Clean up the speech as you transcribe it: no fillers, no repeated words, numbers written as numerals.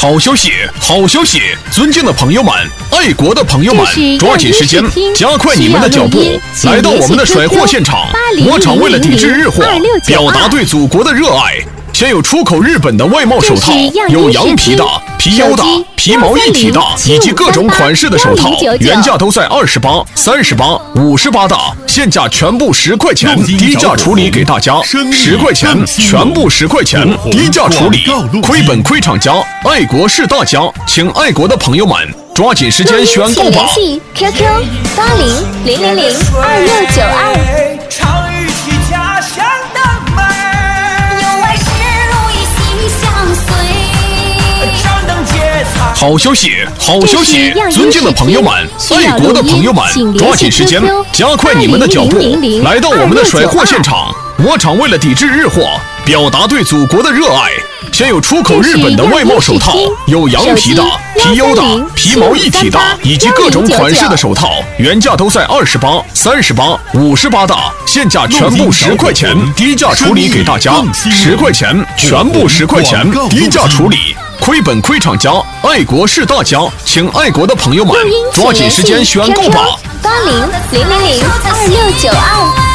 好消息，好消息！尊敬的朋友们，爱国的朋友们，抓紧时间，加快你们的脚步，来到我们的甩货现场。我厂为了抵制日货，表达对祖国的热爱，现有出口日本的外贸手套，有羊皮的、皮腰的、皮毛一体的，以及各种款式的手套，原价都在28、38、58的，现价全部10块钱，低价处理给大家，10块钱，全部10块钱，低价处理，亏本亏厂家，爱国是大家，请爱国的朋友们抓紧时间选购吧。 联系 QQ8000002692。 好消息，好消息！尊敬的朋友们，爱国的朋友们，抓紧时间，加快你们的脚步，来到我们的甩货现场。我厂为了抵制日货，表达对祖国的热爱，现有出口日本的外贸手套，有羊皮的、皮腰的、皮毛一体的，以及各种款式的手套，原价都在28、38、58的，现价全部10块钱，低价处理给大家，10块钱，全部10块钱，低价处理。亏本亏厂家，爱国是大家，请爱国的朋友们抓紧时间选购吧。 8000002692。